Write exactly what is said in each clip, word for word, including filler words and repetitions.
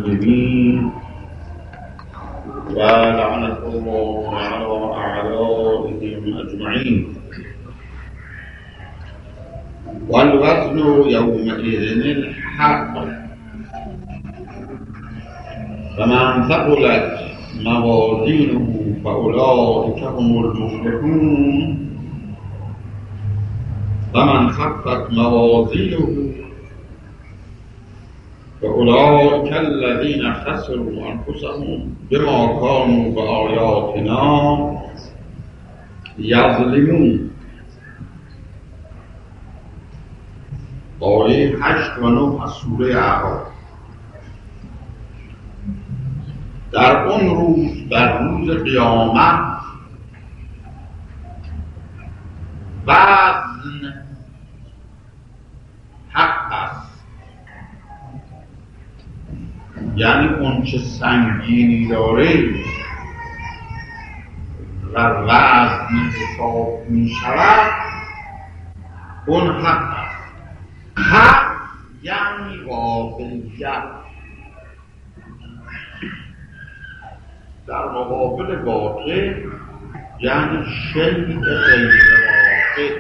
المسلمين ولعنة الله على أعدائهم أجمعين. والوزن يومئذ الحق، فمن ثقلت موازينه فأولئك هم المفلحون، ومن خفت موازينه فأولئك الذين خسروا أنفسهم بما كانوا بآياتنا يظلمون. آیه هشت و نه از سوره اعراف. در اون روز، در روز قیامت، وزن حق است، یعنی اون چه سنگینی داره و وزن حساب می شود اون حق است. حق یعنی واقعیت، در مقابل باطل یعنی شیء غیر واقع.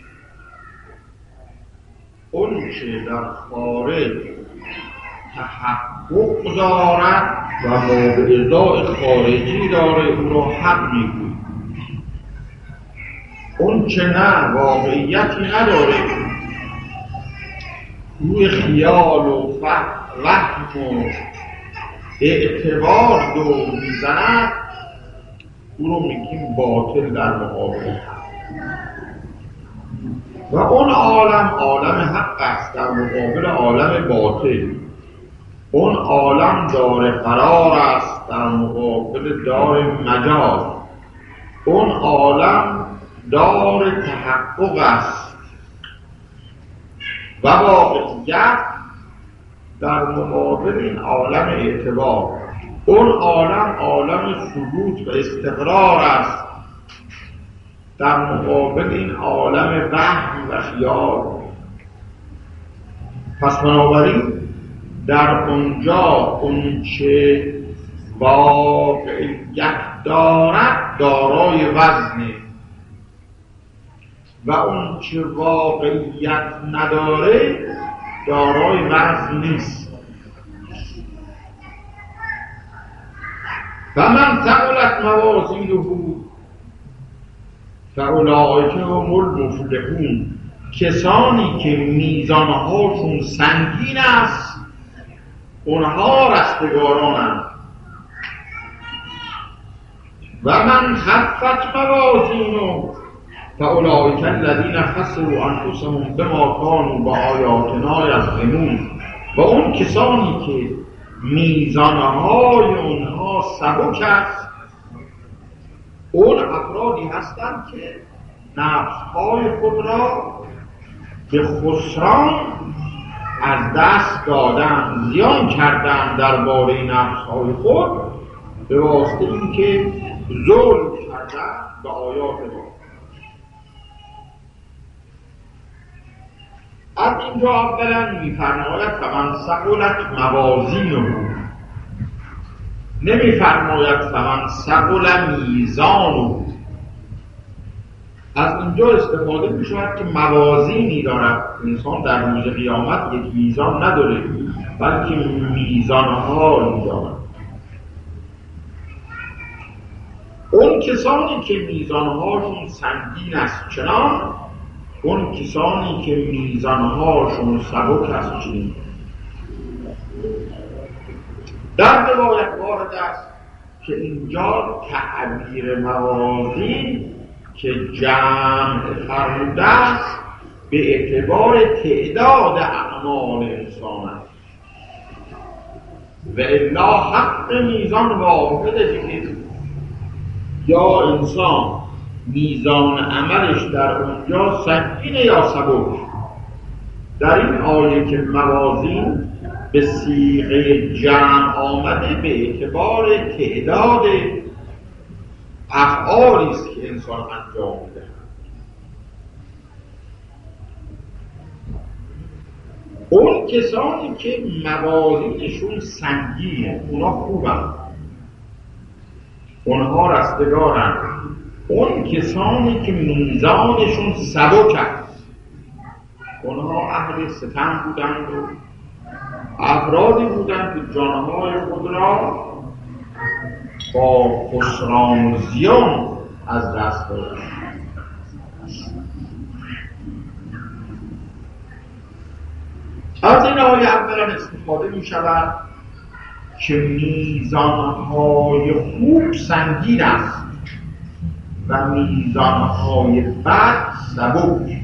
اون چه در خارج تحقق دارد و موضوع خارجی داره او را حق میگوید. اون چه نه واقعیتی نداره، روی خیال و وهم و اعتبار دور میزند، او رو میگیم باطل در مقابل حق. و اون عالم عالم حق است در مقابل عالم باطل. اون عالم دار قرار است در مقابل دار مجاز. اون عالم دار تحقق است و واقعیت در مقابل این عالم اعتبار. اون عالم عالم ثبوت و استقرار است در مقابل این عالم وهم و خیال. پس بنابراین در اونجا اون چه واقعیت دارد دارای وزنه و اون چه واقعیت نداره دارای وزن نیست. و من ثقلت موازینه فاولئک هم المفلحون، کسانی که میزانهاشون سنگین است اونها رستگارانند. و من خفت موازینه فاولئک الذین خسروا انفسهم بما كانوا بآیاتنا یظلمون. و اون کسانی که میزانهای اونها سبک است، اون افرادی هستند که نفسهای خود را به خسران از دست دادن، زیان کردن درباره نفسهای خود به واسطه اینکه ظلم کردن به آیات ما. از اینجا اولا میفرماید فمن ثقلت موازینه، نمیفرماید فمن ثقل میزانه. از اینجا استفاده میشود که موازینی دارد. انسان در روز قیامت یک میزان نداره بلکه میزانهایی دارد. اون کسانی که میزانهاشون سنگین است چنان، اون کسانی که میزانهاشون سبک است چنین. در روایت وارد است که اینجا تعبیر موازین که جمع فرموده است به اعتبار تعداد اعمال انسان است و الا حق میزان واحد دیگه. یا انسان میزان عملش در اونجا سنگینه یا سبک. در این آیه که موازین به صیغه جمع آمده به اعتبار تعداد افعالی است که انسان انجام می‌دهد. اون اون کسانی که موازینشون سنگینه اونا خوبن، اونها رستگارن. اون کسانی که میزانشون سبک است اونها اهل ستم بودند و افرادی بودند که جانهای خود را با خسران و زیان از دست دادند. از این آیه اولا استفاده می شود که میزانهای خوب سنگین است و میزانهای بد سبک.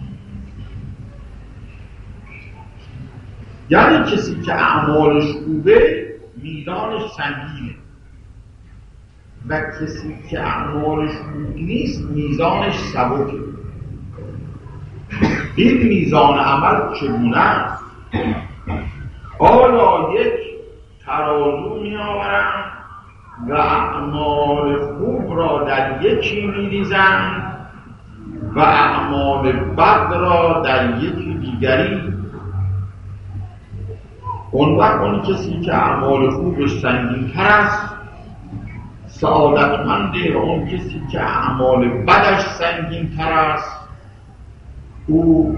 یعنی کسی که اعمالش خوبه میزانش سنگینه و کسی که اعمالش خوب نیست میزانش سبکه. این میزان عمل چگونه است؟ آیا یک ترازو می آورند و اعمال خوب را در یکی می ریزند و اعمال بد را در یکی دیگری؟ اون وقت اون کسی که اعمال خوبش سنگین تر است سعادتمنده، و اون کسی که اعمال بدش سنگین تر است او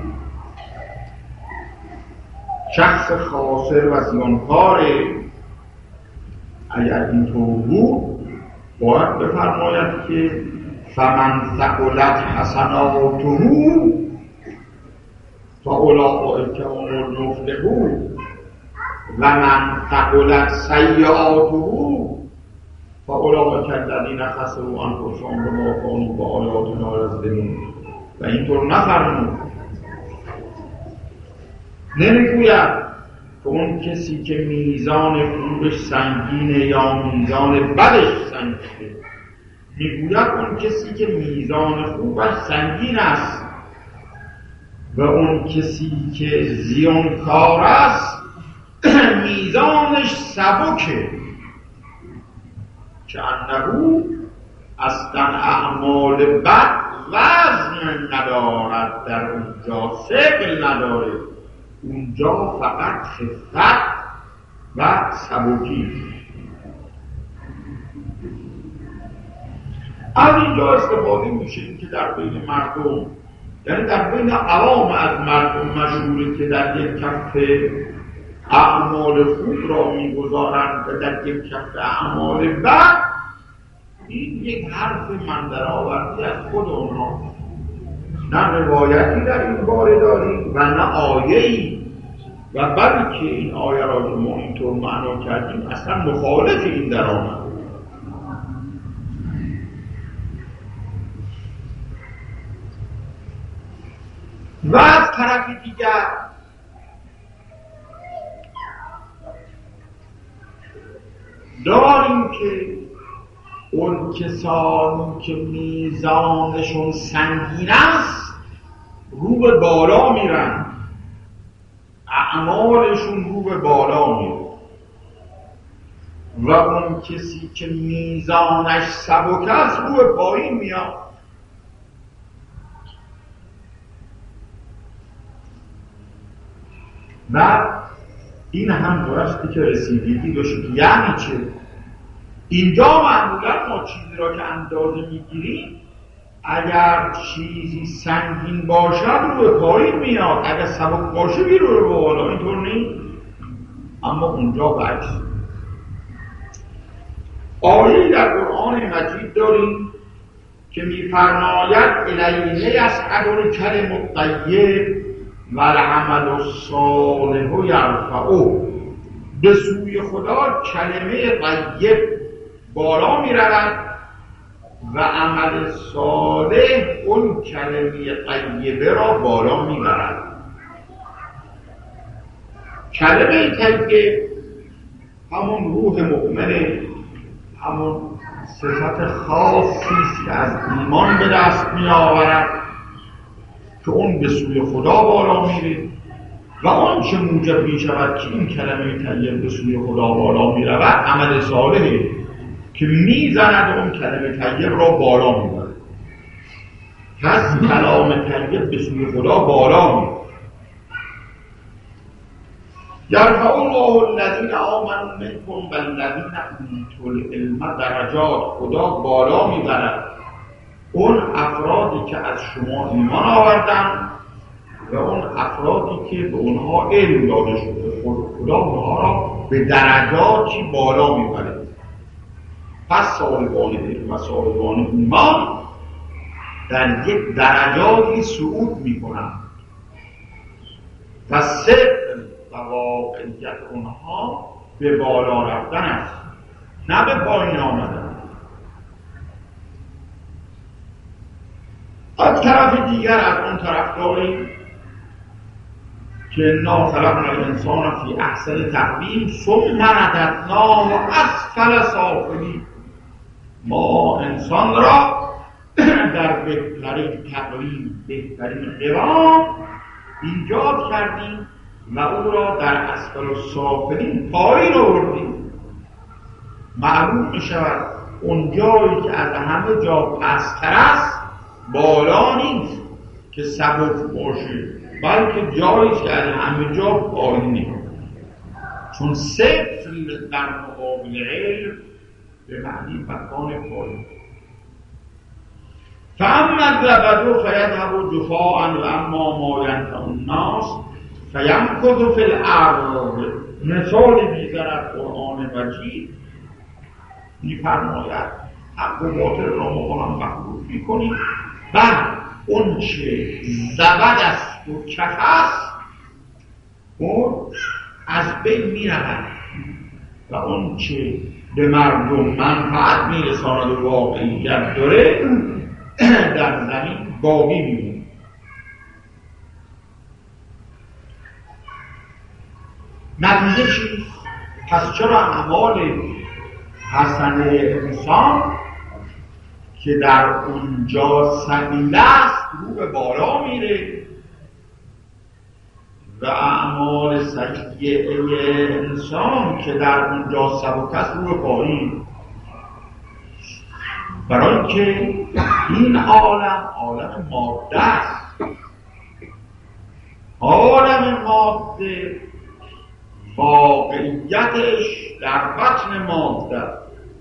شخص خاسر و زیانکاره. اگر اینطور بود باید بفرماید که فمن ثقلت حسناته فاولئک هم المفلحون و من ثقلت سیئاته فاولئک الذین خسروا انفسهم بما كانوا بآیاتنا یظلمون. و اینطور نفرمود، نمیگوید که اون کسی که میزان خوبش سنگینه یا میزان بدش سنگینه، میگوید اون کسی که میزان خوبش سنگین است و اون کسی که زیانکار است میزانش سبکه، که انهو اصلا اعمال بد وزن ندارد، در اونجا ثقل نداره، اونجا فقط خفت و سبکی. از اینجا استفاده میشه این که در بین مردم، یعنی در بین عوام از مردم مشهوره که در یک کف اعمال خوب را میگذارند و در یک کف اعمال بد. این یک حرف من در آوردی از خود اونها، نه روایتی در این باره داریم و نه آیه‌ای، و بلکه این آیه را که ما اینطور معنا کردیم اصلا مخالف این در آمد. و از طرف دیگر داریم که اون کسانی که میزانشون سنگین است رو به بالا میرن، اعمالشون رو به بالا میره، و اون کسی که میزانش سبک است رو به پایین میاد. و این هم درستی که رسیدگی باشه که یعنی چه؟ اینجا معمولا ما چیزی را که اندازه میگیریم اگر چیزی سنگین باشد رو به پایین میاد، اگر سبک باشه میره رو به بالا، اینطور نیست. اما اونجا برعکس. آیه در قرآن مجید داریم که میفرماید الیه یصعد الکلم الطیب و العمل الصالح یرفعه. به سوی خدا کلمه طیب بالا می رود و عمل صالح اون کلمه طیبه را بالا می برد. کلمه طیب همون روح مؤمنه، همون صفت خاصی است که از ایمان به دست می آورد که اون به سوی خدا بالا میره، و آن چه موجب می شود که این کلمه طیب به سوی خدا بالا می رود عمل صالحه که می زند اون کلمه طیب را بالا می برد. پس کلام طیب به سوی خدا بالا می. یرفع الله الذین آمنوا منکم والذین اوتوا العلم درجات. خدا بالا میبرد اون افرادی که از شما ایمان آوردن و اون افرادی که به اونها علم داده شده. خدا اونها را به درجاتی بالا میبره. پس صاحبان علم و صاحبان ایمان در یک درجاتی صعود میکنن و صدق و واقعیت اونها به بالا رفتن است، نه به پایین آمدن. از طرف دیگر از اون طرف داریم که انا خلقنا الانسان فی احسن تقویم ثم رددناه اسفل سافلین. ما انسان را در بهترین تقویم، بهترین قوام ایجاد کردیم و او را در اسفل سافلین پایین آوردیم. معلوم می شود اون جایی که از همه جا پستر است بالا نیست که سبک باشه، بلکه جایی که از همه جا پایینه. چون صفر در مقابل علم به معنی مکان پایین. فاما الزبد فیذهب جفاء و اما ما ینفع الناس فیمکث فی الارض. مثال دیگر از قرآن مجید می‌فرماید حق و باطل را ما مخلوط می‌کنیم. بعد اون چه زبد است و کف است اون از بین می‌رود و اون چه به مردم منفعت میرساند و واقعیت داره در زمین باقی میمونه. نتیجه چیست؟ پس چرا اعمال حسنه انسان که در اونجا سبیل است رو به بالا میره و اعمال سیئه انسان که در اونجا سبک است رو به پایین؟ برای اینکه این عالم عالم ماده است. عالم ماده واقعیتش در بطن ماده است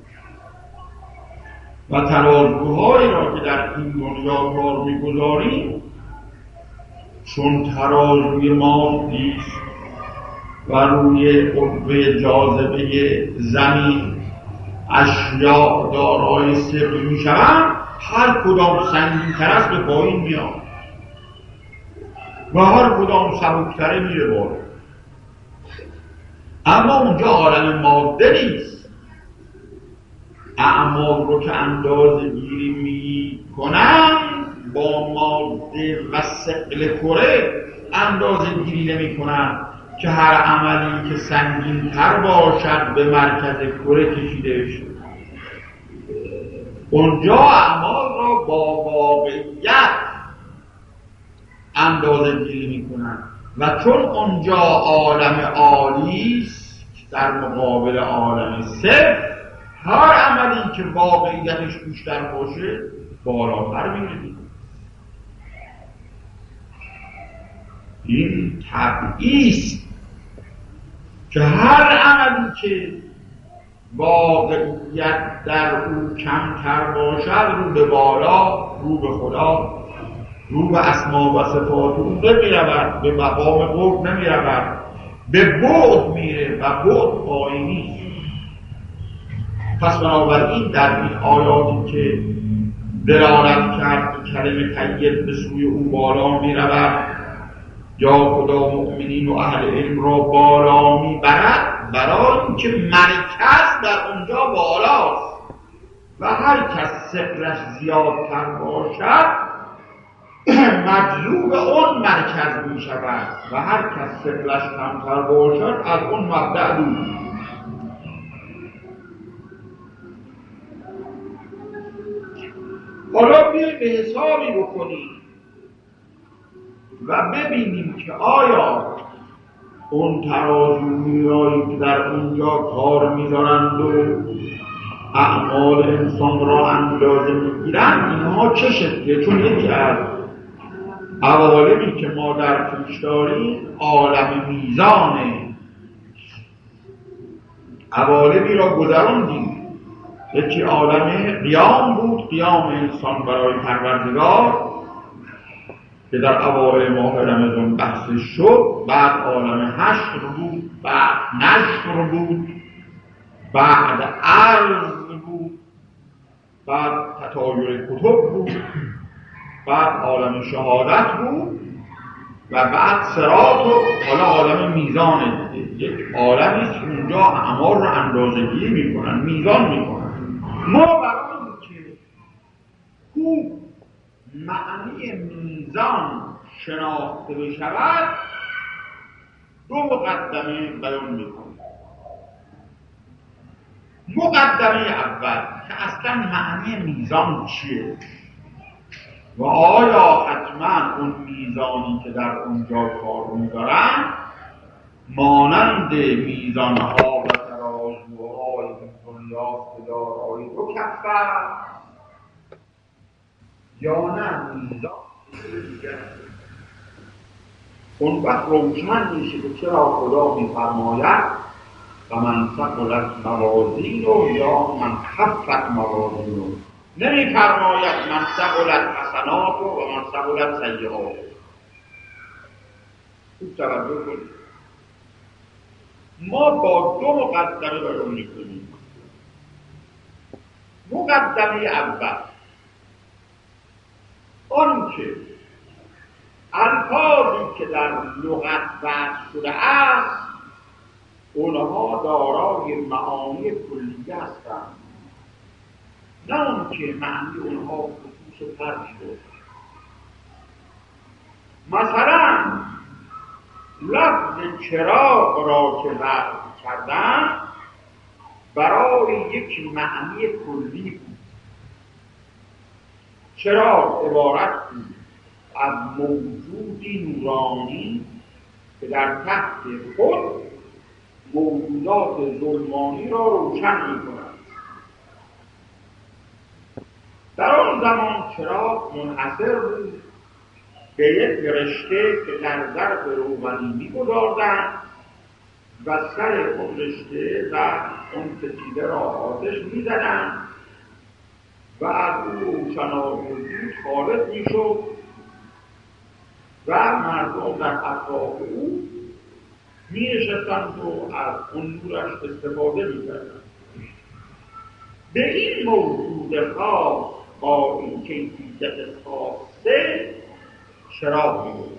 و ترازوهایی را که در این دنیا کار می‌گذاریم چون ترازوی مادی است و روی قوه جاذبه زمین اشیاء دارای ثقل میشوند، هر کدام سنگین‌تر است به پایین میاد و هر کدام سبک‌تره میره بالا. اما اونجا عالم ماده نیست. اعمال رو که اندازه گیری میکنن با ماده و ثقل کره اندازه گیری نمی کنن که هر عملی که سنگین تر باشد به مرکز کره کشیده بشه. اونجا اعمال را با واقعیت اندازه گیری می کنن و چون اونجا عالم عالی است در مقابل عالم صفر، هر عملی که واقعیتش بیشتر باشه بالاتر میره. این طبیعی است که هر عملی که واقعیت در او کمتر باشد رو به بالا، رو به خدا، رو به اسما و صفات او نمیرود، به مقام قرب نمیرود، به بعد میره و بعد پایینی. پس بنابراین در این آیاتی که دلالت کرد کلمه طیب به سوی او بالا میرود یا خدا مؤمنین و اهل علم را بالا میبرد، برای اینکه مرکز در اونجا بالاست و هر کس ثقلش زیادتر باشد مجذوب اون مرکز می شود و هر کس ثقلش کمتر باشد از اون مبدأ دور. حالا بیاییم به حسابی بکنیم و ببینیم که آیا اون ترازویایی که در اونجا کار می‌دارند و اعمال انسان را اندازه می‌گیرند اینها چه شکلیه؟ چون یکی از عوالمی که ما در پیش داریم عالم میزانه عوالمی را گذراندیم. یکی عالم قیام بود، قیام انسان برای پروردگار که در اوایل ماه رمضان بحث شد. بعد عالم حشر بود، بعد نشر بود، بعد عرض بود، بعد تطایر کتب بود، بعد عالم شهادت بود و بعد صراط و حالا عالم میزان. یک عالمی که اونجا اعمال رو اندازه‌گیری میکنن، میزان میکنن. ما برای اینکه خوب معنی میزان شناخته بشود دو مقدمه بیان میکنیم. مقدمه اول که اصلا معنی میزان چیه و آیا حتما اون میزانی که در اونجا کار می‌دارن مانند میزانها و ترازوهای دنیا که دارای دو کفه یا نه میزان دیگر. اون وقت روشن میشه که چرا خدا میفرماید و من ثقلت موازینه یا من خفت موازینه، نمیفرماید من ثقلت حسنات و من ثقلت سیئات. خوب توجه کنید، ما با دو مقدمه بیان میکنیم. مقدمه اول آن که الفاظی که در لغت وضع شده است اونها دارای معانی کلیه هستند، نه اون که معنی اونها خصوص فرد شد. مثلا لفظ چراغ را که وضع کردن برای یک معنی کلی بود. چراغ عبارت بود از موجودی نورانی که در تحت خود موجودات ظلمانی را روشن می‌کند. در آن زمان چراغ منحصر بود به یک رشته که در ظرف روغنی می‌گذاردند و سر اون رشته و اون فتیله را آتش می‌زدند و از او روشنایی دود خارج می‌شد و مردم در اطراف او می‌نشستند و از اون نورش استفاده می‌کردند. به این موجود خاص با این کیفیت خاصه چراغ می‌گویند.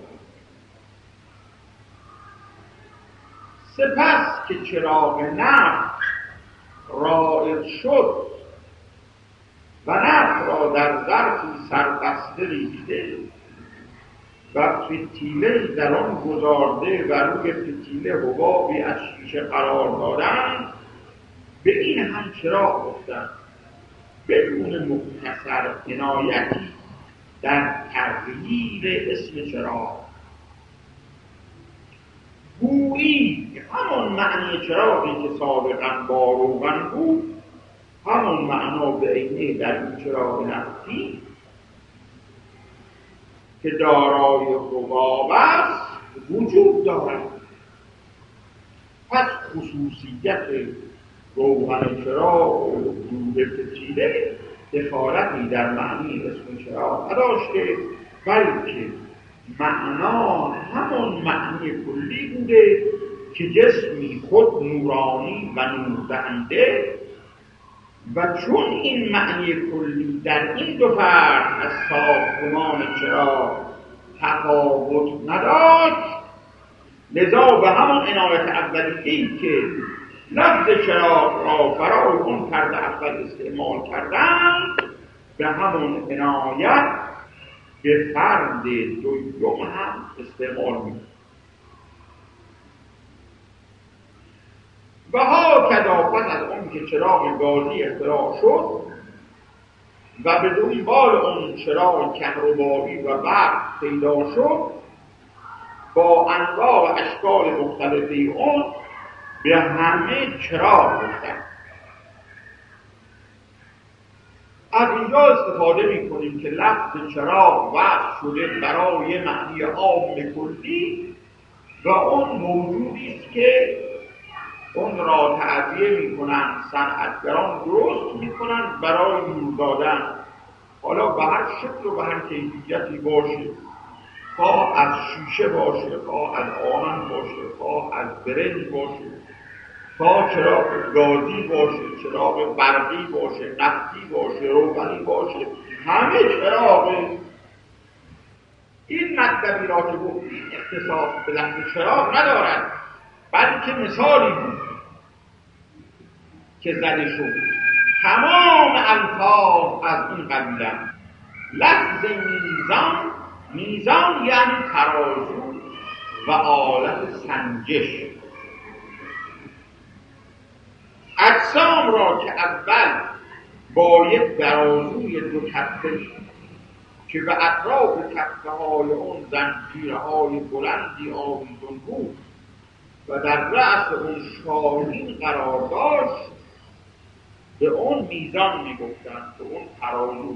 سپس که چراغ نفت رایج شد و نفت را در ظرفی سربسته ریخته و فتیله در آن گذارده و روی فتیله حبابی از شیشه قرار دادن، به این هم چراغ گفتند بدون مختصر عنایتی در تغییر اسم چراغ. گویی همون معنی چراغی که سابقا با روغن بود همون معنا به عینه در این چراغ نفتی که دارای حباب است وجود دارد. پس خصوصیت روغن چراغ و دود فتیله دخالتی در معنی اسم چراغ نداشته، بلکه معنا همون معنی کلی بوده که جسمی خود نورانی و نوردهنده و چون این معنی کلی در این دو فرد از ساختمان چراغ تفاوت نداشت، لذا به همون عنایت اولیه‌ای که لفظ چراغ را برای اون فرد اول استعمال کردن به همون عنایت به فرد دوم هم استعمال می. و ها کدافت از اون که چراغ گازی اختراع شد و به دنبال اون چراغ کهربایی و برق پیدا شد، با انواع و اشکال مختلفی اون به همه چراغ گفتن. از اینجا استفاده می کنیم که لفظ چراغ وضع شده برای معنی عام کلی و اون موجودی است که اون را تعبیه میکنن، صنعتگران درست میکنن برای نور دادن، حالا به هر شکل و به هر کیفیتی باشه، خواه از شیشه باشه، خواه از آهن باشه، خواه از برنج باشه، خواه چراغ گازی باشه، چراغ برقی باشه، نفتی باشه، روغنی باشه، همه چراغ. این مطلبی را که گفتیم اختصاص به لفظ چراغ ندارد، بلکه مثالی بود که زده شد. تمام الفاظ از این قبیله. لفظ میزان، میزان یعنی ترازو و آلت سنجش. اجسام را که اول با یک درازوی دو کفه که به اطراف کفه های اون زنجیرهای بلندی آویزون بود و در رأس اون شاهین قرار داشت، به اون میزان میگفتند، به اون ترازو.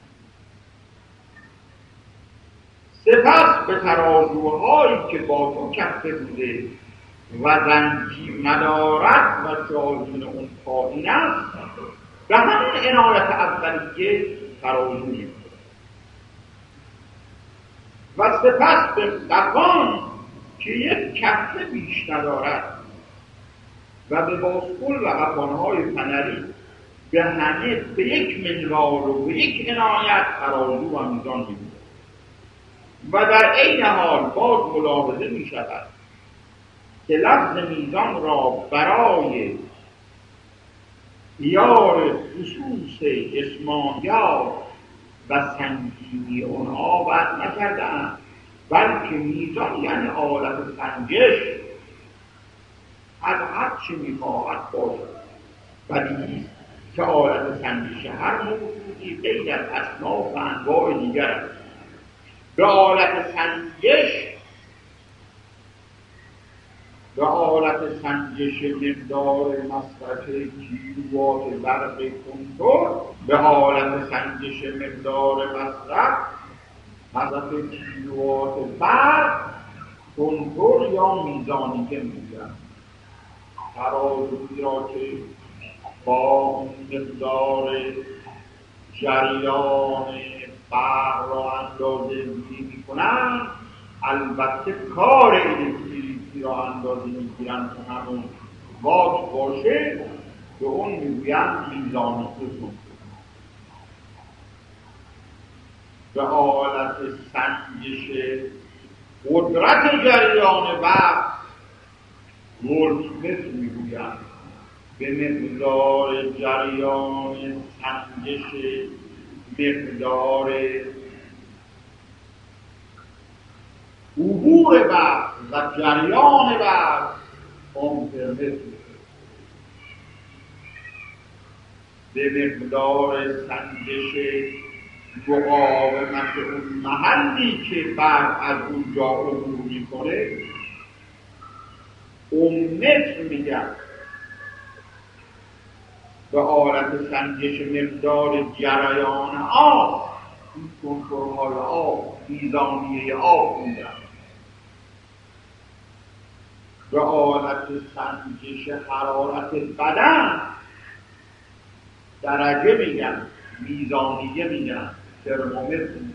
سپس به ترازوهایی که با تو کفه بوده و زنجیر ندارد و شاهین اون پایین است، به همین عنایت اولیه ترازو میگوید. و سپس به قفان که یک کفه بیش ندارد و به باسکول و قفانهای فنری به همه به یک منوال و به یک عنایت ترازو و میزان میگوید. و در این حال باز ملاحظه می شود که لفظ میزان را برای ایار خصوص اسمانیار و سنگینی اونها وضع نکردند، بلکه میزان یعنی آلت سنجش از هر چی میخواهد باشد. بدیهی است که آلت سنجش هر موجودی غیر از اصناف و انواع دیگر است. به آلت سنجش به آلت سنجش مقدار مصرف کیلووات برق کنتور به آلت سنجش مقدار مصرف مصرف کیلووات برق کنتور یا میزانیه میگن. ترازویی را که با مقدار جریان برق را اندازه گیری میکنن، البته کار الکتریکی را اندازه میگیرن که همون وات باشه، به اون میگویند میزان خصوص. به آلت سنجش قدرت جریان برق ولتمتر میگویند. به مقدار جریان سنجش مقدار عبور برق و جریان برق آمپرمتر. به مقدار سنجش مقاومت اون محلی که برق از اونجا عبور میکنه اومتر میگن. به آلت سنجش مقدار جریان آب، این کنتورهای آب، میزانیه آب میگن. به آلت سنجش حرارت بدن درجه میگن، میزانیه میگن، ترمومتر میگن.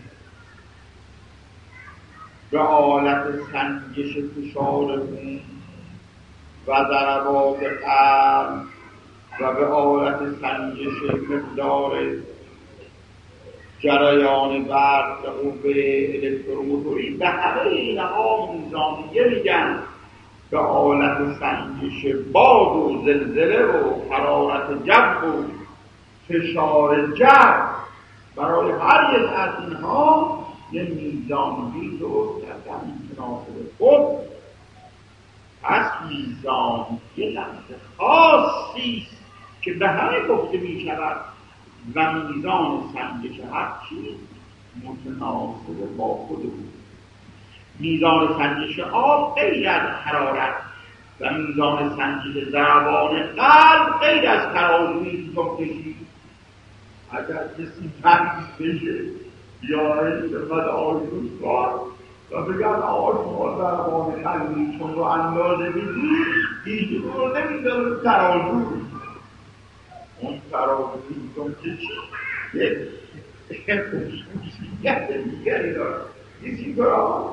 به آلت سنجش فشار خون و ضربات قلب و به آلت سنجش مقدار جریان برق و قوه الکتروموتوری، به همه اینها میزانیه میگن. به آلت سنجش باد و زلزله و حرارت جو و فشار جو، برای هر یک از اینها یه میزانیه درست کردن متناسب خود. پس میزان یه لفظ خاصی است که به همه گفته می شود و میزان سنجش هر چیز متناسب با خود بود. میزان سنجش آب غیر از حرارت و میزان سنجش ضربان قلب غیر از ترازویی که کشید. اگر کسی تمیز بشه بیاید خدمت آیدوز کار و بگرد آقای شما ضربان قلبی چون رو اندازه بگید دیگه رو نمیداره ترازو. اون ترازو میدون که چی؟ یک خصوصیت دیگری داره. کسی داره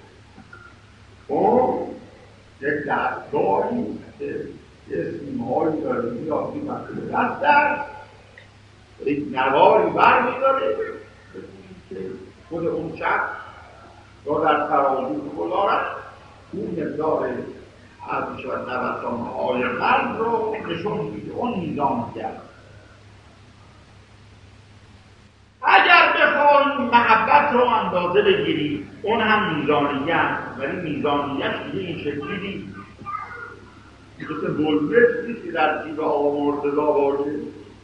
اون یک دستگاهی که یه سیمهایی داره میاد میمونه دست دست یک نواری بر میداره که خود اون شخص یا در ترازو گذارد اون مقدار از میشود نوسان های قلب رو نشون میده. اون میزان کرد. اگر بخواهیم محبت رو اندازه بگیریم اون هم میزانیه است، ولی میزانیهش دیگه این شکلی نیست، مثل بلبت نیست که در جیب آقا مرتضی باشه،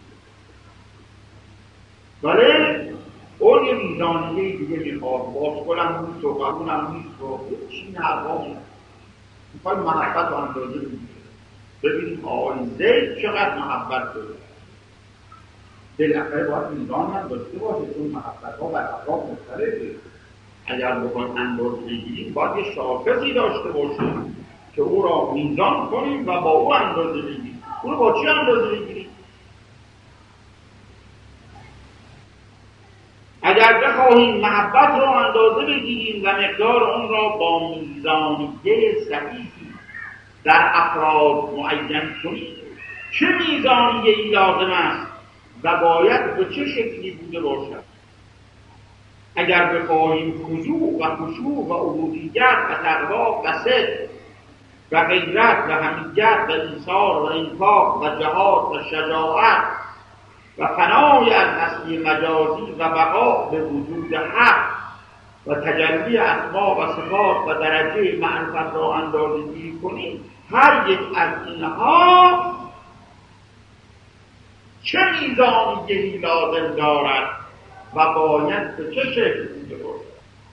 ولی اون یه میزانیه دیگه میخواد. بازکنم نیست و قبولم نیست و چی نرها میخوایم محبت رو اندازه بگیریم. ببینیم آقای زید چقدر محبت داره. بالاخره باید میزان هم داشته باشه، چون محبت ها بر اطراف مختلفه. اگر بخوایم اندازه بگیریم باید یه شاخصی داشته باشیم که او را میزان کنیم و با او اندازه بگیریم. او رو با چی اندازه بگیریم؟ اگر بخواهیم محبت را اندازه بگیریم و مقدار اون را با میزانیه صحیحی در افراد معین کنیم، چه میزانیه‌ای لازم است و باید به چه شکلی بوده باشد؟ اگر بخواهیم خضوع و خشوع و عبودیت و تقوا و صدق و غیرت و حمیت و ایثار و انفاق و جهاد و شجاعت و فنای از هستی مجازی و بقا به وجود حق و تجلی اسما و صفات و درجه معرفت را اندازه‌گیری کنیم، هر یک از اینها چه میزانیه‌ای لازم دارد و باید به چه شکل بوده باشد.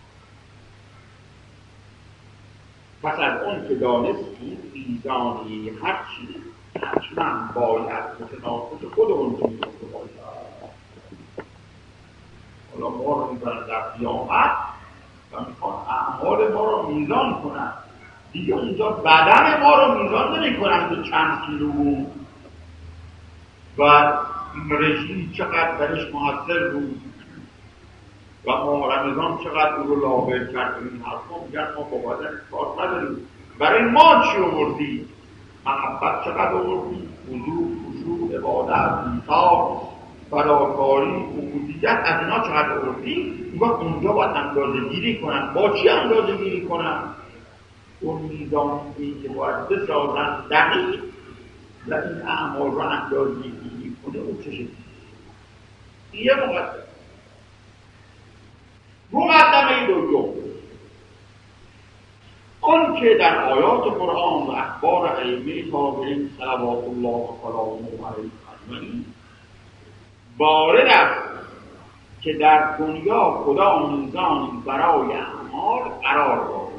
پس از اون که دانستیم میزانیه هر چیز حتما باید متناسب خود اون بوده باشد. حالا ما رو میبرن در قیامت و میخوان اعمال ما رو میزان کنن. دیگه اونجا بدن ما رو میزان نمی کنن که چند کیلو و رژیم چقدر درش موثر بود و ما رمضان چقدر او رو لابد کرد. این حرفا میگن ما با بدن کار نداریم. برای ما چی آوردی؟ محبت چقدر آوردی؟ حضور، خشوع، عبادت، ایثار، فداکاری، عبودیت، از اینا چقدر آوردی؟ میگن اونجا باید اندازه گیری کنن. با چی اندازه گیری کنن؟ اون میزانی که باید بسازن دقیق و این اعمال را اندازه گیری کنه. اون چه شکلی؟ یه مقدمه. مقدمه دوم آن که در آیات قرآن و اخبار ائمه تابعین صلوات الله و سلامه علیهم اجمعین وارد است که در دنیا خدا میزانی برای اعمال قرار داده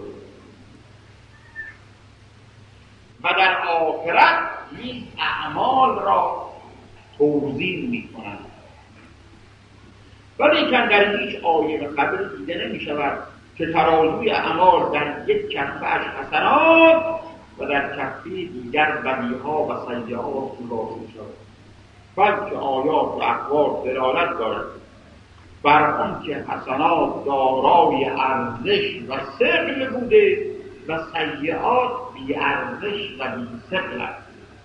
و در آخرت نیز اعمال را توزیع می‌کند. ولیکن در هیچ آیه قبل دیده نمی شود که ترازوی اعمال در یک کفه‌اش حسنات و در کفه دیگر بدیها و سیئات گذاشته شود، بلکه آیات و اخبار دلالت دارد بر آنکه حسنات دارای ارزش و ثقل بوده و سیئات بی ارزش و بی ثقل است.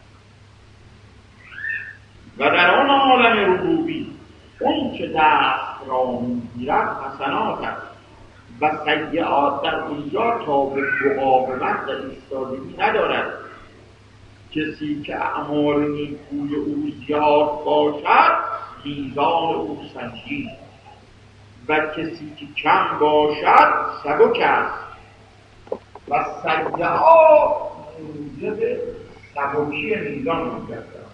و در آن عالم ربوبی اون که دست را میگیرد حسنات است و سیئات در اونجا تا به مقاومت و ایستادگی ندارد. کسی که اعمال نیکوی او زیاد باشد میزان او سنجید و کسی که کم باشد سبک است و سیئات موجب سبکی میزان میگردد.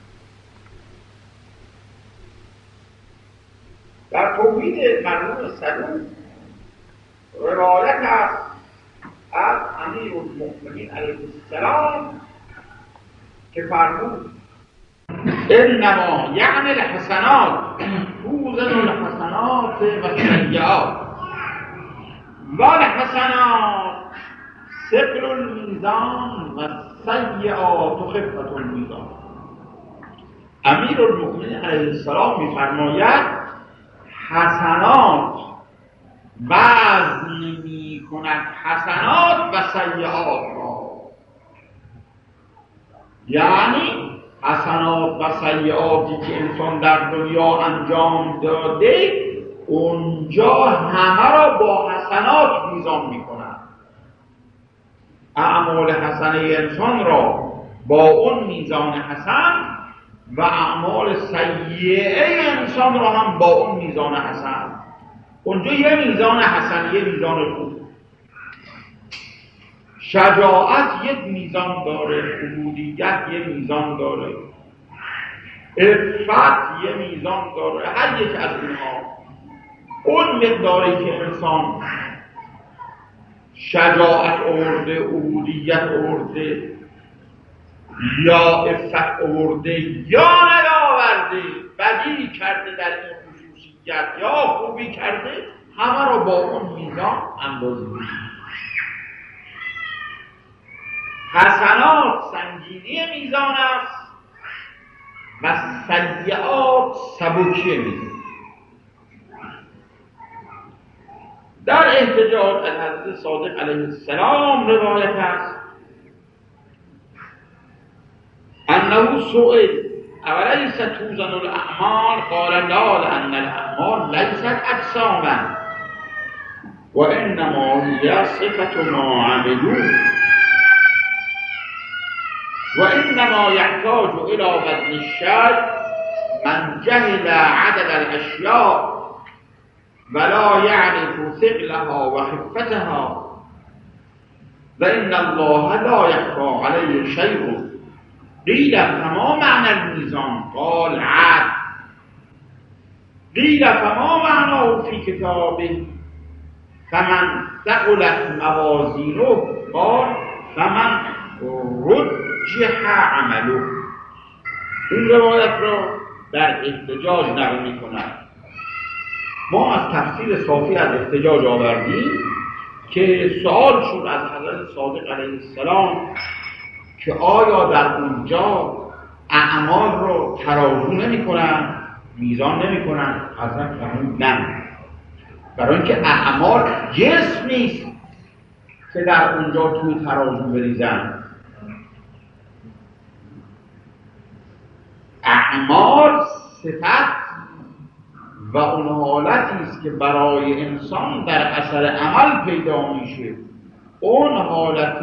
در توحید مرحوم صدوق روایت است از امیرالمؤمنین علیه السلام که فرمود انما یعنی الحسنات توزن الحسنات و سیئات و الحسنات ثقل المیزان و السیئات خفة المیزان. امیرالمؤمنین علیه السلام می‌فرماید حسنات وزن می‌کند حسنات و سیئات را، یعنی حسنات و سیئاتی که انسان در دنیا انجام داده اونجا همه را با حسنات میزان میکنند. اعمال حسنه انسان را با اون میزان حسن و اعمال سیئه انسان را هم با اون میزان حسن. اونجا یه میزان حسن، یه میزان خوب. شجاعت یک میزان داره، عبودیت یه میزان داره، عفت یه میزان داره. هر یک از اینها اون مقداری که انسان شجاعت آورده، عبودیت آورده یا عفت آورده یا نیاورده، بدی کرده در این خصوصیت یا خوبی کرده، همه را با اون میزان اندازه می‌کنه. حسنات سنگینی میزان است و سیئات سبکی میزان. در احتجاج از حضرت صادق علیه السلام روایت است انه سئل اولیس توزن الاعمال قال لا لان الاعمال لیست اجساما و انما هي صفة ما عملوا و انما يحتاج الى وزن الشيء من جهل عدد الاشياء ولا يعرف ثقلها وخفتها و ان الله لا يخفى عليه شيء. قیل فما معنى الميزان قال عدل. قیل فما معناه في كتابه فمن ثقلت موازینه قال فمن رجح عمله. این روایت را در احتجاج نقل می کند. ما از تفسیر صافی از احتجاج آوردیم که سوال شد از حضرت صادق علیه السلام که آیا در اونجا اعمال رو ترازو نمی کنن، میزان نمی کنن؟ حضرت فرمود نه، برای اینکه اعمال جسم نیست که در اونجا توی ترازو بریزن. اعمال صفت و اون حالتی است که برای انسان در اثر عمل پیدا میشه. اون حالت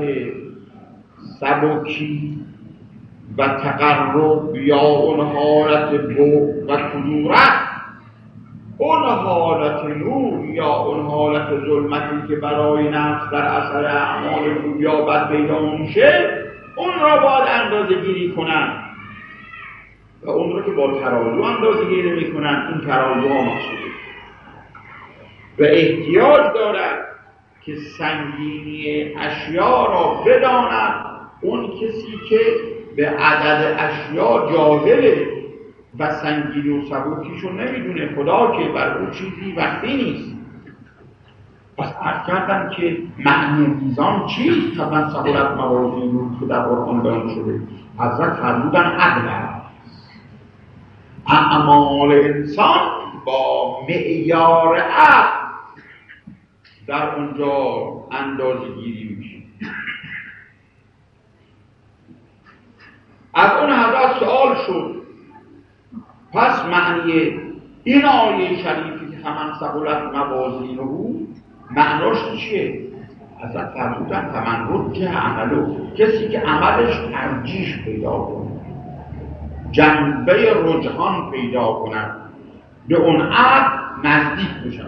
سبکی و تقرب یا اون حالت بعد و کدورت، اون حالت نور یا اون حالت ظلمتی که برای نفس در اثر اعمال خوب یا بد پیدا میشه، اون را باید اندازه گیری کنن و اون را که با ترازو اندازه گیری میکنن این ترازو ها مقصوده و احتیاج دارد که سنگینی اشیا را بداند اون کسی که به عدد اشیا جاهله و سنگینی و سبکیشو نمیدونه. خدا که بر اون چیزی وقتی نیست. پس عرض کردم که معنی میزان چیست؟ طبعا سهولت موازین رو که در قرآن بیان شده حضرت فرمودن عدل است. اعمال انسان با معیار عدل در اونجا اندازه گیری میشه. از اون حضرت سوال شد پس معنی این آیه شریفی که فمن ثقلت موازینه معناش چیه؟ حضرت فرمودن فمن رجح عمله، کسی که عملش ترجیح پیدا کنه، جنبه رجحان پیدا کنه، به اون عدل نزدیک بشن.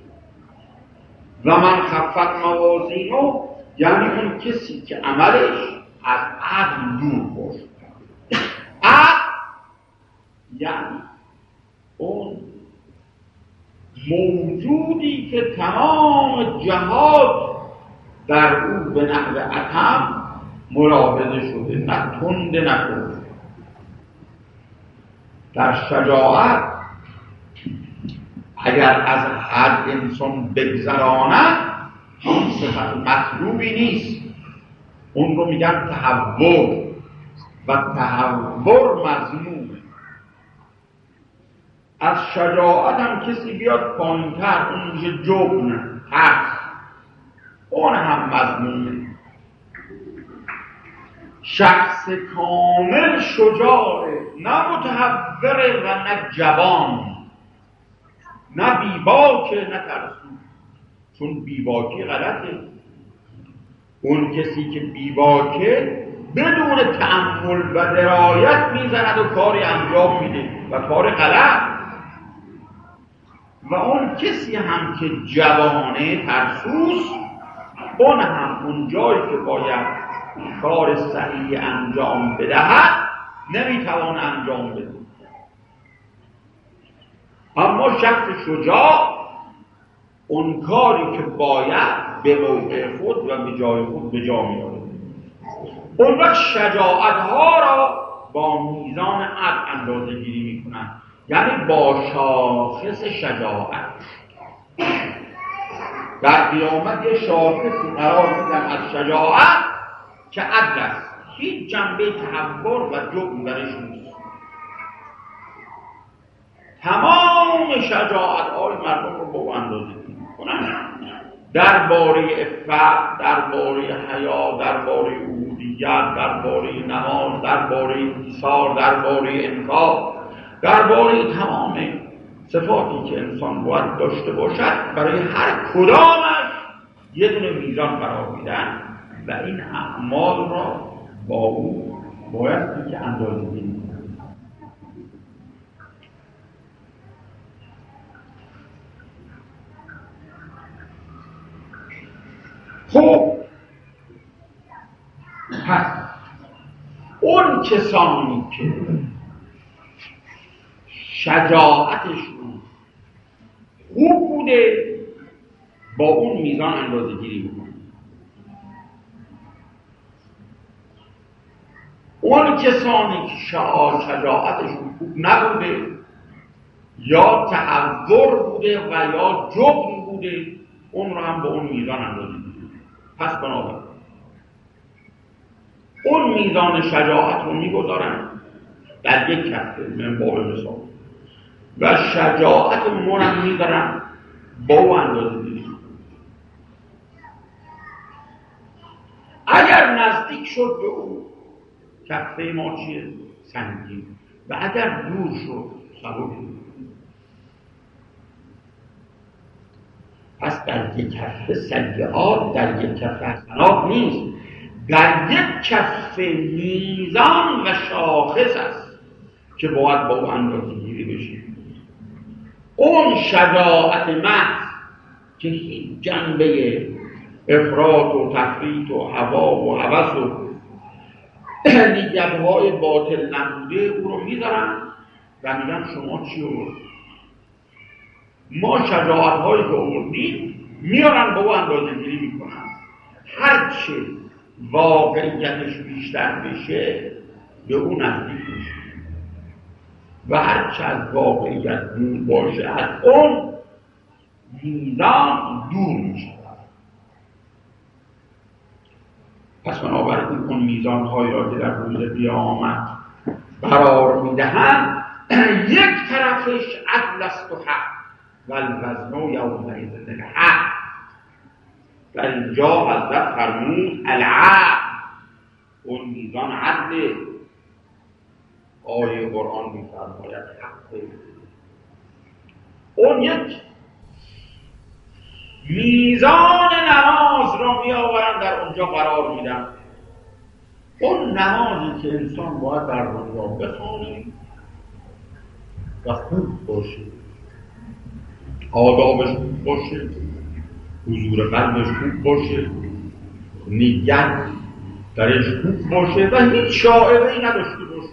و من خفت موازینه یعنی اون کسی که عملش از عدل دور باشه. عدل یعنی اون موجودی که تمام جهات در او به نحو اتم ملاحظه شده، نه تند نه خشک. در شجاعت اگر از حد انسان بگذراند اون صفت مطلوبی نیست اون رو میگن تهور و تهور مذمومه. از شجاعت هم کسی بیاد پایین‌تر، اون میشه جبن، ترس، اون هم مذمومه. شخص کامل شجاعه، نه متهوره و نه جوان، نه بیباکه نه ترسو. چون بیباکی غلطه. اون کسی که بیباکه بدون تأمل و درایت میزند و کاری انجام میده و کار غلط. و اون کسی هم که جوانه، ترسوس، اون هم اون جایی که باید کار صحیح انجام بدهد نمیتوان انجام بده. اما شخص شجاع اون کاری که باید به موقع خود و به جای خود به جا میاره. اون وقت شجاعتها را با میزان عدل اندازه گیری میکنن، یعنی با شاخص شجاعت. در قیامت یه شاخصی قرار میدن از شجاعت که عدل است، هیچ جنبه تهور و جبن درش نیست. تمام شجاعت‌های مردم رو با او اندازه گیری میکنن، درباره عفت، درباره حیا، درباره عبودیت، درباره نماز، درباره ایثار، درباره انفاق، درباره تمام صفاتی که انسان باید داشته باشد، برای هر کدامش یه دونه میزان قرار میدن و این اعمال را با او باید که اندازه گیری کنند. خب پس اون کسانی که شجاعتشون خوب بوده با اون میزان اندازه گیری میکنن. اون کسانی که شجاعتشون خوب نبوده یا تهور بوده و یا جبن بوده، اون رو هم با اون میزان اندازه گیری. پس بنابراین اون میزان شجاعت رو میگذارن در یک کفه من باب مثال و شجاعت من هم میذارن با او اندازه گیری. اگر نزدیک شد به او کفه ما چیه؟ سنگین. و اگر دور شد سبک. پس در یک کفه سیئات، در یک کفه حسنات نیست، در یک کفه میزان و شاخص است که باید با او اندازه گیری بشه. اون شجاعت محض که هیچ جنبه افراط و تفریط و هوا و هوس و نیت‌های باطل نبوده، او رو میذارن و میگن شما چی آوردید؟ ما شجاعت‌هایی که آوردیم میارن با او اندازه گیری میکنن. هرچه واقعیتش بیشتر بشه به او نزدیک میشه و هرچه از واقعیت دور باشه از اون میزان دور میشه. پس بنابراین اون میزان‌هایی را که در روز قیامت قرار میدهند یک طرفش عدل است و حق و الوزن یومئذ الحق. در اینجا حضرت فرمود العدل، اون میزان عدل. آیه قرآن می‌فرماید حق. اون یک میزان نماز را میآورند در اونجا قرار میدن. اون نمازی که انسان باید در اونجا بخونه و خوب باشه، آدابش خوب باشه، حضور قلبش خوب باشه، نیت درش خوب باشه و هیچ شائبه‌ای نداشته باشه.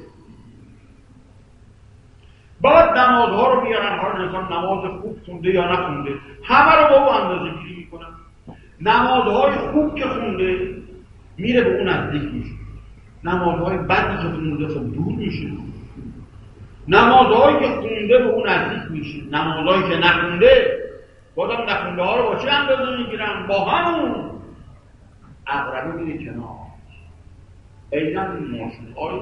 بعد نمازها رو بیارن، هر انسان نماز خوب خونده یا نخونده همه رو با او اندازه گیری میکنن. نمازهای خوب که خونده میره به اون نزدیک میشه، نمازهای بدی که خونده خب دور میشه. نمازهایی که خونده به اون نزدیک میشه، نمازهایی که نخونده بازم نخونده ها رو با چه اندازه میگیرن؟ با همون عقربه میره کنار. اینا این ماشین های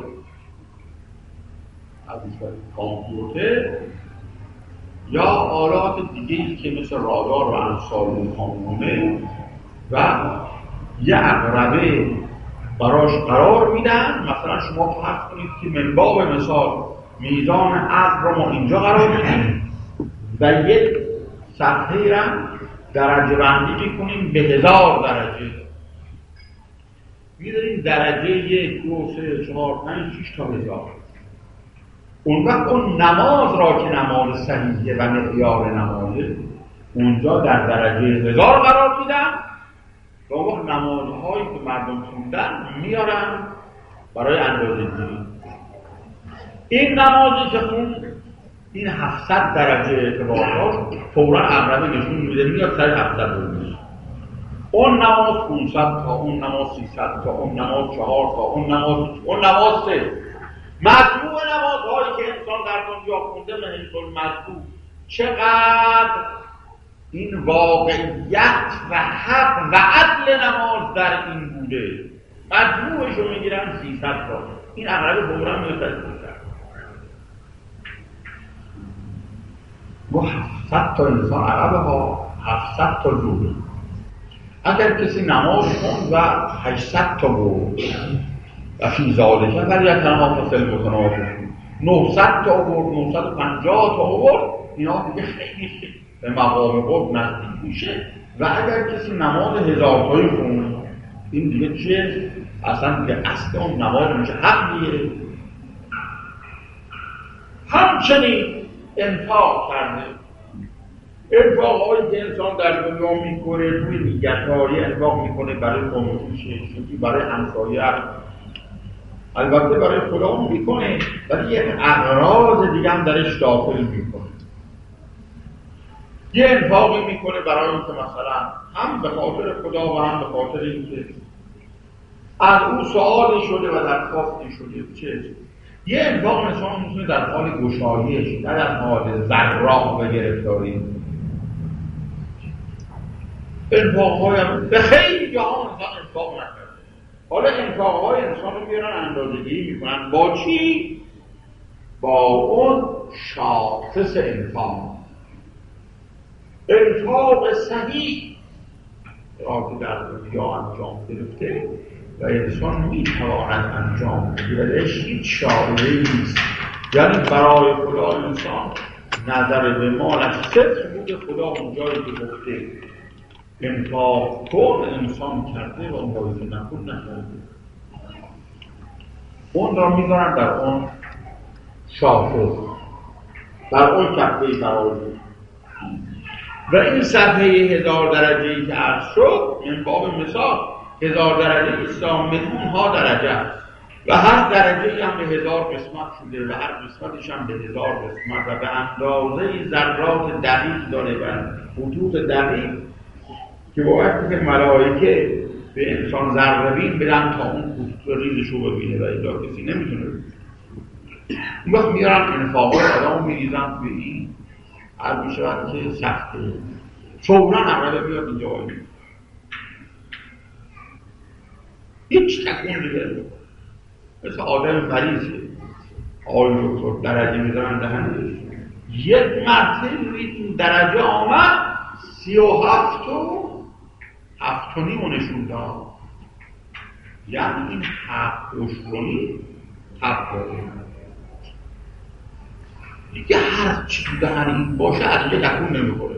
از کامپیوتر یا آلات دیگه‌ای که مثل رادار و امثال اونها و یه عقربه براش قرار میدن. مثلا شما فرض کنید که من باب مثال میزان عقل رو ما اینجا قرار میدیم و یک صفحه را درجه بندی میکنیم به هزار درجه، میداریم درجه یک، دو، سه، چهار، پنج، شش تا هزار. اون وقت اون نماز را که نماز صحیحه و معیار نمازه اونجا در درجه هزار قرار میدن و اون وقت نمازهایی که مردم خوندن میارن برای اندازه گیری. این نمازی که خون این هفتصد درجه اعتبار فورا عقربه نشون میده میاد سر هفتصد درجه. اون نماز پانصد تا، اون نماز سیصد تا، اون نماز چهار تا، اون نماز اون نماز سه. مجموع نمازهایی که انسان در دنیا خونده به حیث المجموع چقدر این واقعیت و حق و عدل نماز در این بوده، مجموعش رو میگیرن سیصد تا. این عقربه فورا میاد سر سیصد. و هفتصد تا انسان عقبه ها، هفتصد تا جوره. اگر کسی نماز خوند و هشتصد تا بود و فی ذالک فلیتنافس المتنافسون، نهصد تا بود، نهصد و پنجاه تا بود، اینا دیگه خیلی خیلی به مقام قرب نزدیک میشه. و اگر کسی نماز هزار تایی خوند این دیگه چه؟ اصلا دیگه اصل اون نماز میشه حقیه. همچنین انفاق کرده، انفاق هایی که انسان در دنیا میکنه توی نیت‌هایی انفاق میکنه برای خودش، برای همسایه، البته برای خدا میکنه ولی یک اغراض دیگه هم درش داخل میکنه. یه انفاقی میکنه برای اینکه مثلا هم به خاطر خدا و هم به خاطر اینکه از اون سوالی شده و درخواستی شده. چه؟ یه انفاق انسان میتونه در حال گشایش، نه در حال ذرات و گرفتاری. انفاق‌های هم به خیلی جاها انسان انفاق نکرده. حالا انفاق‌های انسان رو میارن اندازه‌گیری میکنن با چی؟ با اون شاخص انفاق. انفاق صحیح را که در دنیا انجام گرفته و انسان میتواند انجام بگیردش هیچ شایعه‌ای نیست. یعنی برای خدا انسان نظر به مالش صدق بوده، خدا اونجایی که گفته انفاق کن انسان کرده و اون باید نکن نکرده، اون را میذارن در اون شاخص، در اون کفه قرار میدن. و این صفحه هزار درجه‌ای که عرض شد این باب مثال هزار درجه اسلام میلیون ها درجه است و هر درجه‌ای هم به هزار قسمت شده و هر قسمتش هم به هزار قسمت و به اندازه ذرات دقیق داره و خطوط دقیق که باید که ملائکه به انسان ذره بین بدن تا اون خطوط ریزش رو ببینه و الا کسی نمیتونه ببینه. اون وقت میارن انفاقات آدم میریزن به این هر میشود که سخته فوراً عمله بیاد اینجا آیی هیچ تکون دیگه مثل آدم مریضه آقای دکتر درجه میزنن دهنش یک مرتبه این درجه آمد سی و هفت و هفت و نیم و نشون داد. یعنی این هفت اشتونی هفت داره دیگه هر چی تو دهن این باشه از یه تکون نمیخوره.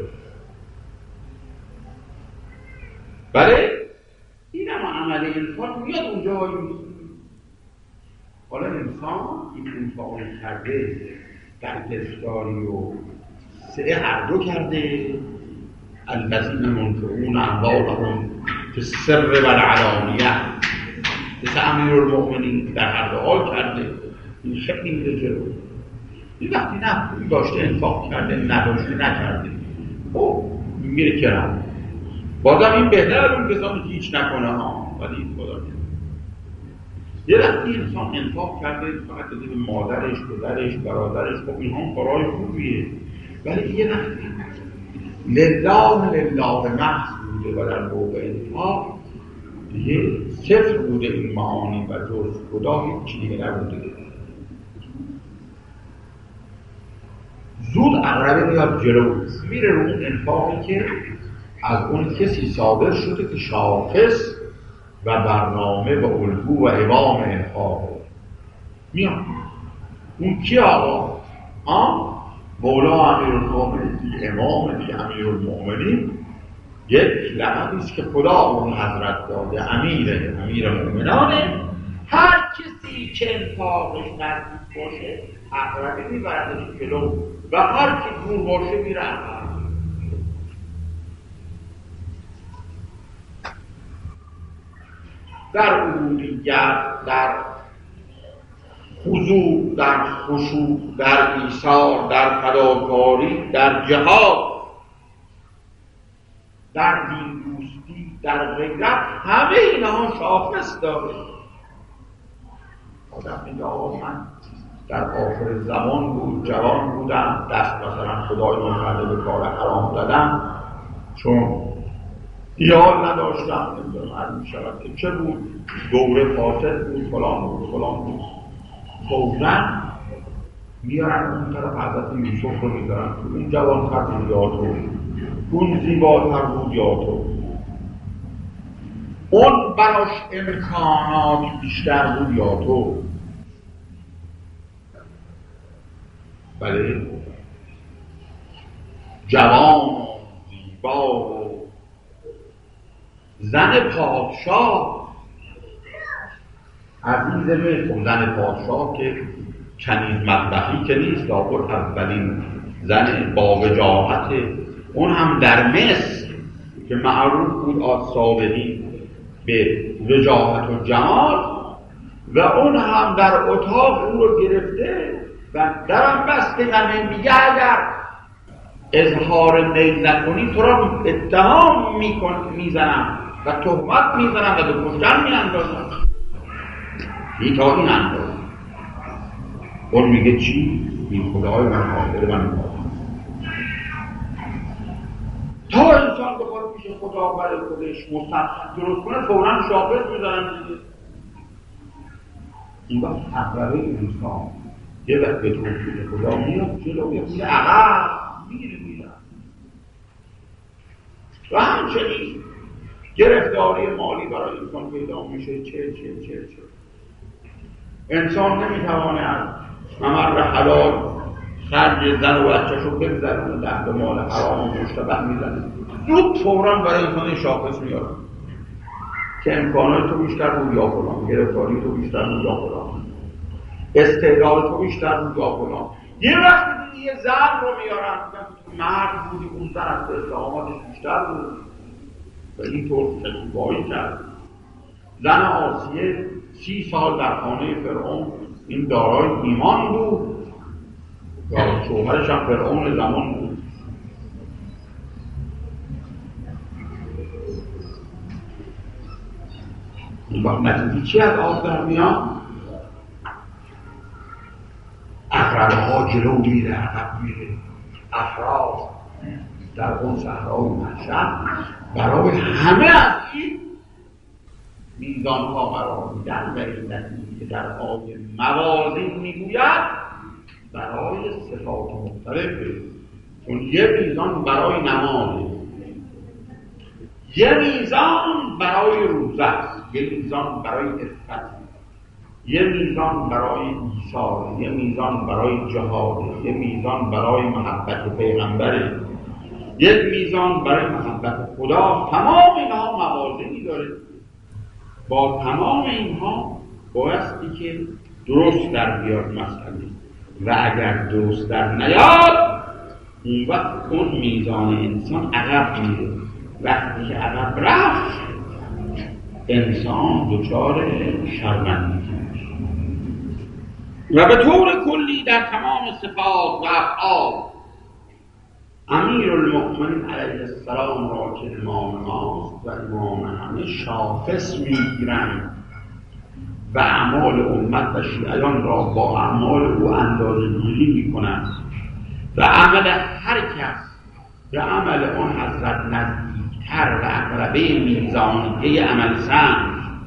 بله این هم عمل انسان میاد اونجا هایی میسید. حالا انسان این انفاق کرده در گرفتاری و سعه هر دو کرده. الذین منفقون اموالهم فی السر و العلانیه مثل امیرالمؤمنین در هر دو حال کرده. این خیلی میره جلو. این وقتی نه این داشته انفاق کرده نداشته نکرده او میره کرم بازم این بهتر اون کسانی که هیچ نکنه ها ولی این خدا کرده. یه وقتی انسان انفاق کرده فقط داده به مادرش، پدرش، برادرش خب این هم کارهای خوبیه ولی یه وقتی لله لله محض بوده و در موقع انفاق دیگه صفر بوده این معانی و جز خدا هیچ دیگه نبوده. زود عقربه میاد جلو، میره رو اون انفاقی که از اون کسی صادر شده که شاخص و برنامه و الگو و امام انفاق میاد. اون کی آقا؟ آن مولا امیرالمومنین دی امام دی امیرالمومنین، یک لقبیست که خدا اون حضرت داده، امیر امیر مومنانه. هر کسی که انفاقش نزدیک باشه عقربه میبردش جلو و هر کی دور باشه میره عقب. در عبودیت، در خضوع، در خشوع، در ایثار، در فداکاری، در جهاد، در دین دوستی، در غیرت، همه اینها شاخص داره. آدم میگه آقا من در آخر زمان بود، جوان بودم، دست مثلا خدای من کرده به کار حرام دادم، چون دیال نداشتم، نمیدونم عرض می شود که چه بود، دوره فاسد بود، فلان بود، فلان بود. فوزن میارن اون طرف حضرت یوسف رو میدارن، اون جوانتر بود یا تو، اون زیباتر بود یا تو، اون براش امکانات بیشتر بود یا تو. بله جوان و زیبا و زن پادشاه عزیز مصر، زن پادشاه که کنیز مطبخی که نیست، لابد اولین زن با وجاهت، اون هم در مصر که معروف بود از سابقین به وجاهت و جمال، و اون هم در اتاق او رو گرفته و درم بسته و میگه اگر اظهار میل نکنی تو را اتهام میکن میزنم و تهمت میزنم و به کشتن میاندازم. این تا این انداز اون میگه چی؟ این خدای من حاضر من میکنم. تا انسان بخواد پیش خدا برای خودش مستقیم درست کنه فوراً شاخص میزنن دیگه. این وقت عقربه انسان یه وقت به توفیق خدا میاد جلو، یه میره عقب، میره میره و همچنین گرفتاری مالی برای انسان پیدا میشه. چه چه چه چه انسان نمیتوانه از ممر حلال خرج زن و بچه‌شو بگذرونه، دست مال حرام و مشتبه میزنه، زود فوراً برای انسان شاخص میاره که امکانات تو بیشتر بود یا فلان، گرفتاری تو بیشتر بود یا فلان، استعداد تو بیشتر بود یا فلان. یه وقت دیگه یه زن رو میارن مرد بودی، اون زن از استقامتش بیشتر بود و اینطور شکیبایی کرد. زن آسیه سی سال در خانه فرعون این دارای ایمان بود و شوهرش هم فرعون زمان بود. این وقت نتیجه چی از آب در میان؟ عقربه ها جلو میره، عقب میره، افراد در اون صحرای محشر برای همه از این میزان ها قرار میدن و این نتیجه که در آیه موازین میگوید برای صفات مختلفه. چون یه میزان برای نمازه، یه میزان برای روزه است، یه میزان برای عفت، یه میزان برای ایثار، یه میزان برای جهاد، یه میزان برای محبت پیغمبره، یک میزان برای محبت خدا. تمام اینها موازینی داره. با تمام اینها بایستی که درست در بیاد مسئله و اگر درست در نیاد اون وقت اون میزان انسان عقب میره. وقتی که عقب رفت انسان دچار شرمندگی میشه. و به طور کلی در تمام صفات و افعال امیرالمؤمنین علیه السلام را که امام ماست و امام همه شاخص میگیرند و اعمال امت و شیعیان را با اعمال او اندازه‌گیری میکنند و عمل هر کس به عمل آن حضرت نزدیکتر و عقربه میزانیه عمل سنج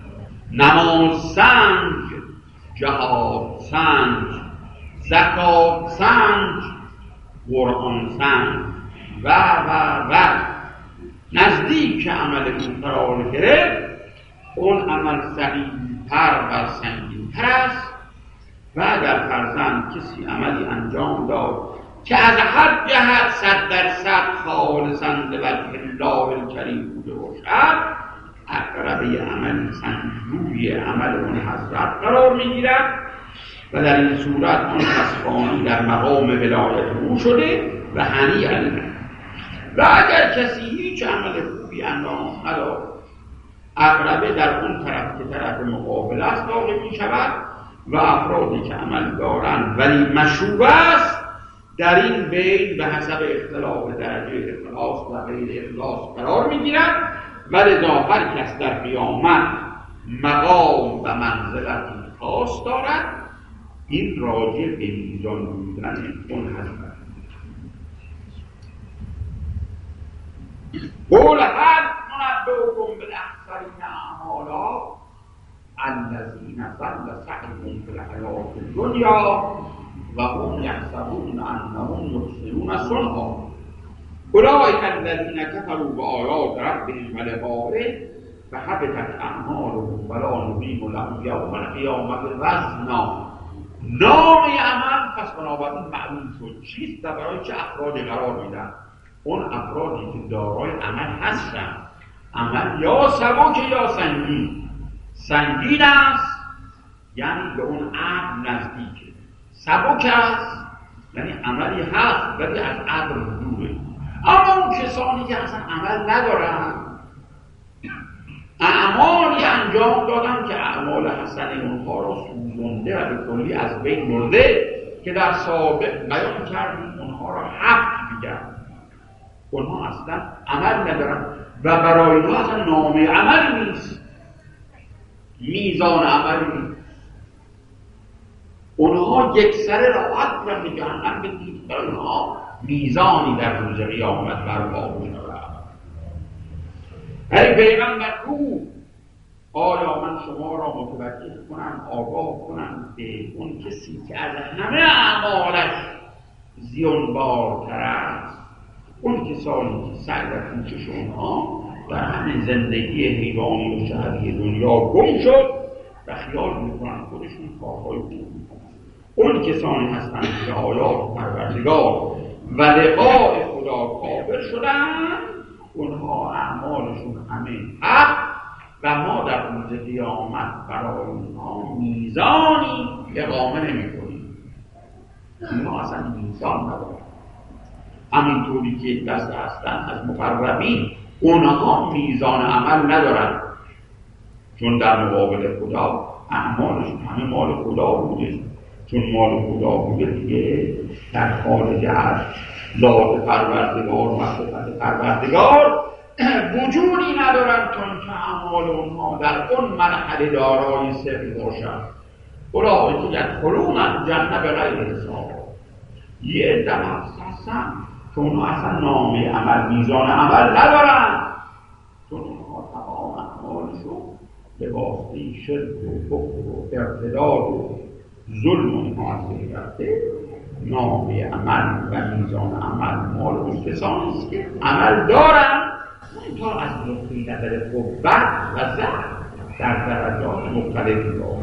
نماز سنج، جهاد سنج، زکات سنج، قرآن سنج و و و نزدیک عمل این قرار گرفت، اون عمل سریع‌تر و سنگین‌تر است. و در فرزند کسی عملی انجام داد که از هر جهت صد درصد خالصاً لوجه الله الکریم بوده باشد، عقربه عمل سنجروی عمل اون حضرت قرار میگیرد و در این صورت آن کسبانی در مقام ولایت او شده و هنی علیه. و اگر کسی هیچ عمل خوبی انجام نداد، عقربه در اون طرف که طرف مقابل است واقع می شود و افرادی که عمل دارند ولی مشروع است در این بین به حسب اختلاف درجه اخلاص و غیر اخلاص قرار می گیرند و لذا هر کس در قیامت مقام و منزلتی خاص دارد. این راجع به میزان بودن اون حضرت. قول هر منبئکم بالاخسرین اعمالا الذین ضل سعیهم فی الحیاة الدنیا و هم یحسبون انهم یحسنون صنعا اولئک الذین کفروا بآیات ربهم و لقائه فحبطت اعمالهم ولا نقیم لهم یوم القیامة وزنا. نام عمل پس بنابراین معلوم شد چیست و برای چه افرادی قرار میدن. اون افرادی که دارای عمل هستن، عمل یا سبک یا سنگین. سنگین است یعنی به اون عقل نزدیکه، سبک است یعنی عملی هست ولی از عقل دوره. اما اون کسانی که اصلا عمل ندارن، اعمالی انجام دادن که اعمال حسنه اونها را سوزنده و به کلی از بین برده که در سابق بیان کردیم اونها را حق میگن. اونها اصلا عمل ندارن و برای اینها اصلا نامه عمل نیست، میزان عمل نیست. اونها یک سره راحت را به جهنم بدید، برای اونها میزانی در روز قیامت برپا می‌شود. ای پیغمبر رو، آیا من شما را متوجه کنم، آگاه کنم به اون کسی که از همه اعمالش زیانبارتر است؟ اون کسانی که سعی و کوشش اونها در همین زندگی حیوانی و شهری دنیا گم شد و خیال میکنن خودشون کارهای خوب میکنن. اون کسانی هستند که آیات پروردگار و لقاء خدا کافر شدن، اونها اعمالشون همه حق و ما در روز قیامت برای اونها میزانی اقامه نمی کنیم. اونها اصلا میزان ندارن. همینطوری که دست هستن از مقربین، اونها میزان عمل ندارن، چون در مقابل خدا اعمالشون همه مال خدا بوده. چون مال خدا بوده دیگه در خارج از ذات پروردگار و صفت پروردگار وجودی ندارن، چون که اعمال اونها در اون مرحله دارای سر باشن. اولئک یدخلون الجنة بغیر حساب. یه دم هستن که اونها اصلا نامه عمل، میزان عمل ندارن، چون اونها تمام اعمالشون به واسطه شرک و کفر و ارتداد و ظلم اونها از بین رفته. نامه عمل و میزان عمل مال اون کسانی است که عمل دارن، تا از نقطه نظر قوت و ضعف در درجات مختلفی دارن.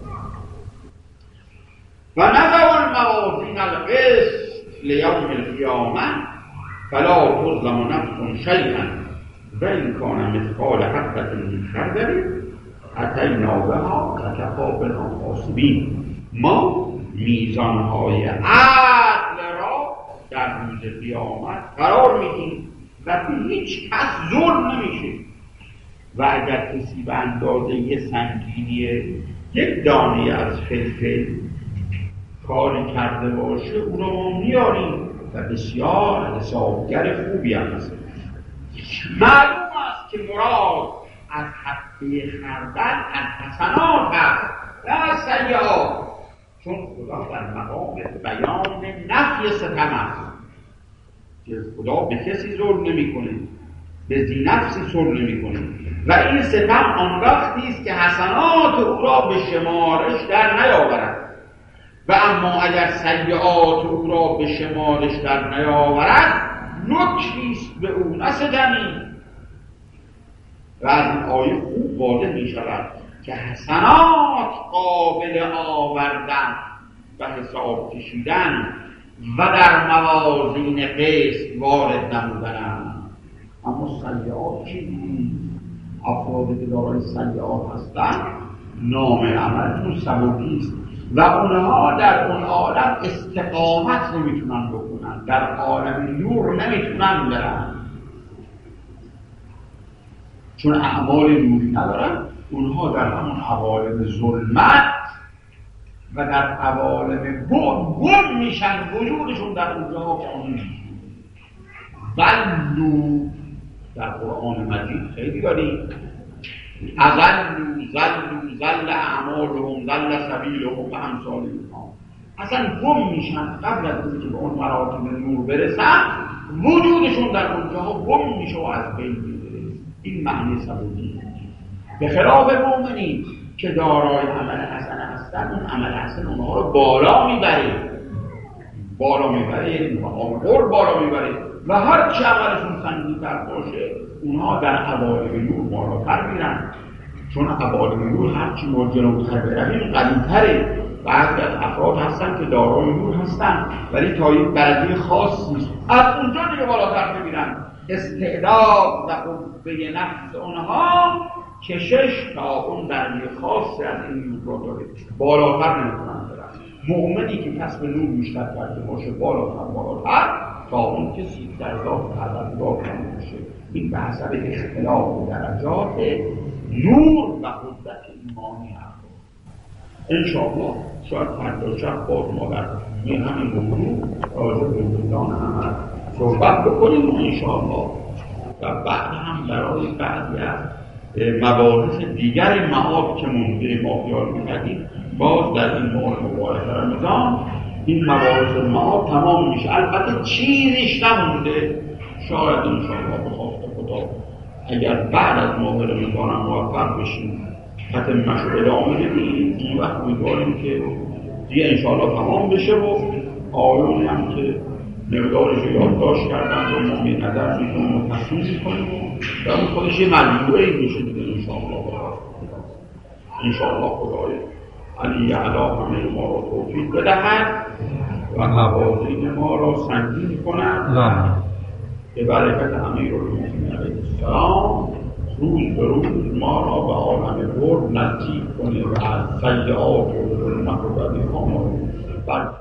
و نضع الموازین القسط لیوم القیامه فلا تظلم نفس شیئا و ان کان مثقال حبة من خردل اتینا بها و کفی بنا حاسبین. ما میزانهای عدل را در روز قیامت قرار میدیم و به هیچ کس ظلم نمیشه. و اگر کسی به اندازه سنگینی یک دانه از فلفل کاری کرده باشه، او را ما میاریم و بسیار حسابگر خوبی هم هست. معلوم است که مراد از حبه خردل از حسنات هست و از سیئات، چون خدا در مقام بیان نفی ستم است که خدا به کسی ظلم نمی کنه. به ذینفسی سر نمی کنیم. و این ستم آن وقتی است که حسنات او را به شمارش در نیاورد و اما اگر سیئات او را به شمارش در نیاورد نکریست به او نستمی. و از این آیه خوب واضح می شود که حسنات قابل آوردن و حساب کشیدن و در موازین قسط وارد نمودن، اما سیئات چی؟ افرادی که دارای سیئات هستند نام عملشون سبکی است و اونها در اون عالم استقامت نمیتونن بکنن، در عالم نور نمیتونن برن، چون اعمال نوری ندارن. اونها در همون عوالم ظلمت و در عوالم گم گم میشن، وجودشون در اونجا قانون ظلوا. در قرآن مجید خیلی داریم اذلوا ظلوا ظل اعمالهم ظل سبیلهم و امثال اینها. اصلا گم میشن قبل از اینکه به اون مراتب نور برسن، وجودشون در اونجاها گم میشه و از بین میره. این معنی سبودی. به خلاف مؤمنین که دارای عمل حسن هستن، اون عمل حسن اونها رو بالا میبره، بالا میبره، یعنی مقام قرب بالا میبره و هر چه عملشون سنگین‌تر باشه اونها در عوالم نور بالاتر میرن، چون عوالم نور هرچی ما جلوتر برویم قلی‌تره. بعضی از افراد هستن که دارای نور هستن ولی تا یک درجه خاص نیست، از اونجا دیگه بالاتر نمیرن. استعداد و قوه نفس اونها کشش تا اون درجه خاصی از این نور را داره، بالاتر نمیتونن برن. مؤمنی که کسب نور بیشتر کرده باشه بالاتر بالاتر تا اون کسی در ذات پروردگار کنده باشه. این به حسب اختلاف درجات نور و قدرت ایمانی هست. انشاءالله شاید فردا شب باز ما در همین موضوع راجع به وجدان عمل صحبت بکنیم انشاءالله، و بعد هم برای بعضی از مباحث دیگر معاد که مونده ما خیال می‌کردیم باز در این ماه مبارک رمضان این مباحث معاد تمام میشه. البته چیزیش نمونده. شاید انشاءالله به خواست خدا اگر بعد از ماه رمضان موفق بشیم ختمش رو ادامه بدیم، این وقت می‌داریم که دیگه انشاءالله تمام بشه و آیونی هم که مقدارش رو یادداشت کردن و ما می نظر میکنیم و تصمیم کنیم و اون خودش یه مجموعه میشه دیگه انشاءالله. انشاءالله خدای علی اعلی همه ما را توفیق بدهد و موازین ما را سنگین کند به برکت امیرالمومنین علیه السلام روز به روز ما را به عالم برد نزدیک کنه و از سیئات و ظلمت و بدیها ما را